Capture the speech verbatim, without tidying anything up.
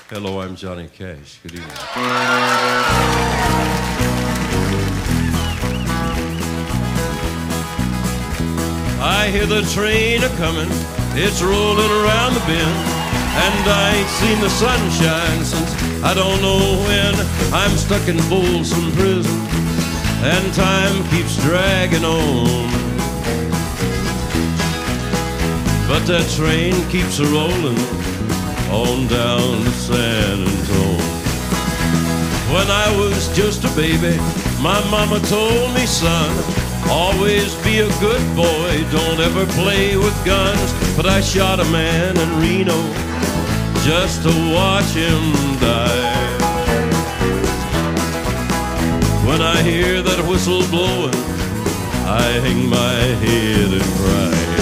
Hello, I'm Johnny Cash. Good evening. I hear the train a-comin', it's rolling around the bend, and I ain't seen the sunshine since I don't know when. I'm stuck in Folsom Prison, and time keeps dragging on. But that train keeps a-rollin' on down to San Antone. When I was just a baby, my mama told me, son, always be a good boy, don't ever play with guns. But I shot a man in Reno just to watch him die. When I hear that whistle blowing, I hang my head and cry.